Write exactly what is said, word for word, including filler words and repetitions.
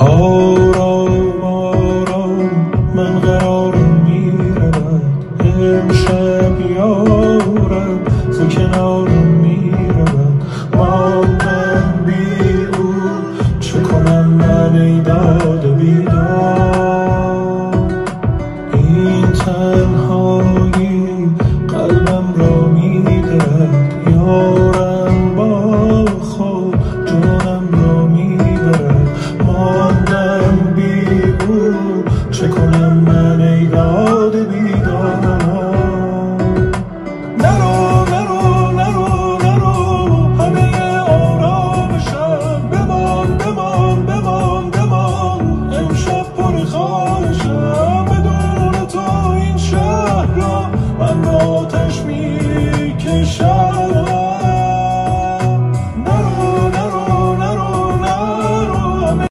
آرام آرام من قرارم میرود، امشب یارم ز کنارم میرود. ماندم بی او چه کنم من ای دار